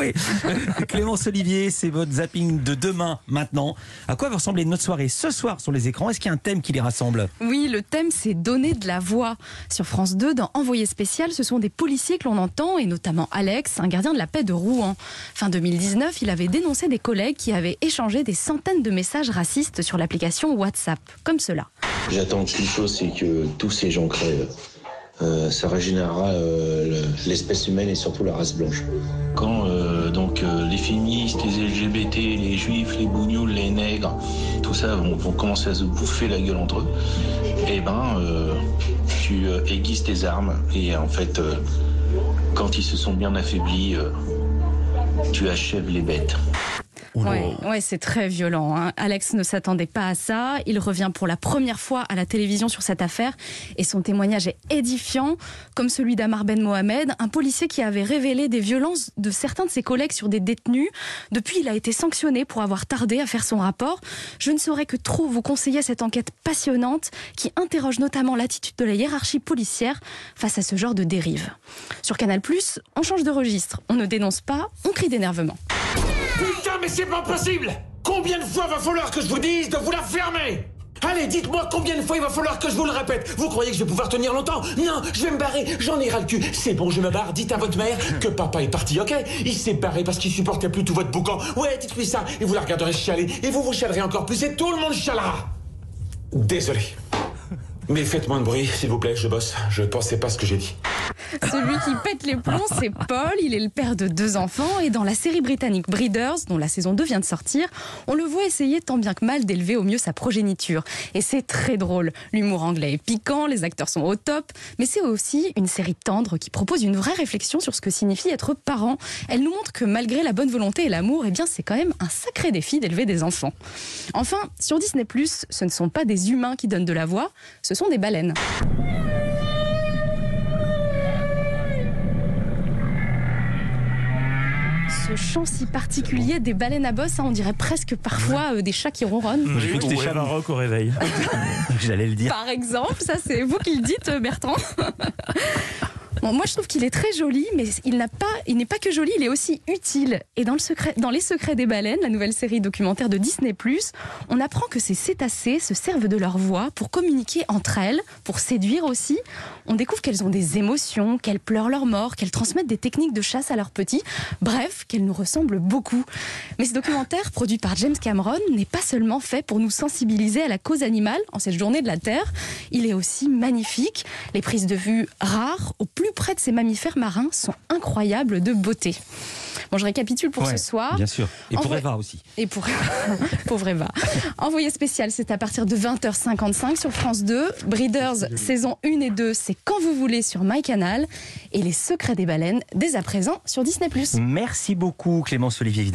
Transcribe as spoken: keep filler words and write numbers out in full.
joué. Clémence Olivier, c'est votre zapping de demain, maintenant. À quoi va ressembler notre soirée ce soir sur les écrans? Est-ce qu'il y a un thème qui les rassemble? Oui, le thème, c'est donner de la voix. Sur France deux, dans Envoyé spécial, ce sont des policiers que l'on entend, et notamment Alex, un gardien de la paix de Rouen. Fin deux mille dix-neuf, il avait dénoncé des collègues qui avaient échangé des centaines de messages racistes sur l'application WhatsApp, comme cela. J'attends qu'une chose, c'est que tous ces gens crèvent. Euh, ça régénérera euh, l'espèce humaine et surtout la race blanche. Quand euh, donc euh, les féministes, les L G B T, les juifs, les bougnoules, les nègres, tout ça vont, vont commencer à se bouffer la gueule entre eux, et ben euh, tu euh, aiguises tes armes et en fait euh, quand ils se sont bien affaiblis, euh, tu achèves les bêtes. Ouais, ouais, c'est très violent, hein. Alex ne s'attendait pas à ça. Il revient pour la première fois à la télévision sur cette affaire et son témoignage est édifiant, comme celui d'Amar Ben Mohamed, un policier qui avait révélé des violences de certains de ses collègues sur des détenus. Depuis, il a été sanctionné pour avoir tardé à faire son rapport. Je ne saurais que trop vous conseiller cette enquête passionnante qui interroge notamment l'attitude de la hiérarchie policière face à ce genre de dérive. Sur Canal plus, on change de registre. On ne dénonce pas, on crie d'énervement. Putain, mais c'est pas possible! Combien de fois va falloir que je vous dise de vous la fermer? Allez, dites-moi combien de fois il va falloir que je vous le répète. Vous croyez que je vais pouvoir tenir longtemps? Non, je vais me barrer, j'en ai ras le cul. C'est bon, je me barre, dites à votre mère que papa est parti, ok? Il s'est barré parce qu'il supportait plus tout votre boucan. Ouais, dites-lui ça, et vous la regarderez chialer, et vous vous chialerez encore plus, et tout le monde chialera. Désolé. Mais faites moins de bruit, s'il vous plaît, je bosse. Je pensais pas ce que j'ai dit. Celui qui pète les plombs, c'est Paul. Il est le père de deux enfants. Et dans la série britannique Breeders, dont la saison deux vient de sortir, on le voit essayer tant bien que mal d'élever au mieux sa progéniture. Et c'est très drôle. L'humour anglais est piquant, les acteurs sont au top. Mais c'est aussi une série tendre qui propose une vraie réflexion sur ce que signifie être parent. Elle nous montre que malgré la bonne volonté et l'amour, eh bien, c'est quand même un sacré défi d'élever des enfants. Enfin, sur Disney plus, ce ne sont pas des humains qui donnent de la voix, ce sont des baleines. Ce chant si particulier des baleines à bosse, hein, on dirait presque parfois euh, des chats qui ronronnent. J'ai cru que c'était chat baroque au réveil. J'allais le dire. Par exemple, ça c'est vous qui le dites, Bertrand. Bon, moi, je trouve qu'il est très joli, mais il n'a pas, il n'est pas que joli, il est aussi utile. Et dans, le secret, dans Les Secrets des baleines, la nouvelle série documentaire de Disney plus, on apprend que ces cétacés se servent de leur voix pour communiquer entre elles, pour séduire aussi. On découvre qu'elles ont des émotions, qu'elles pleurent leur mort, qu'elles transmettent des techniques de chasse à leurs petits. Bref, qu'elles nous ressemblent beaucoup. Mais ce documentaire, produit par James Cameron, n'est pas seulement fait pour nous sensibiliser à la cause animale en cette journée de la Terre. Il est aussi magnifique. Les prises de vue rares, au plus près de ces mammifères marins, sont incroyables de beauté. Bon, je récapitule pour ouais, ce soir. Bien sûr. Et pour Envoie... Eva aussi. Et pour Eva. Pauvre Eva. Envoyé spécial, c'est à partir de vingt heures cinquante-cinq sur France deux. Breeders, saison un et deux, c'est quand vous voulez sur MyCanal. Et Les Secrets des baleines, dès à présent sur Disney plus. Merci beaucoup, Clémence Olivier.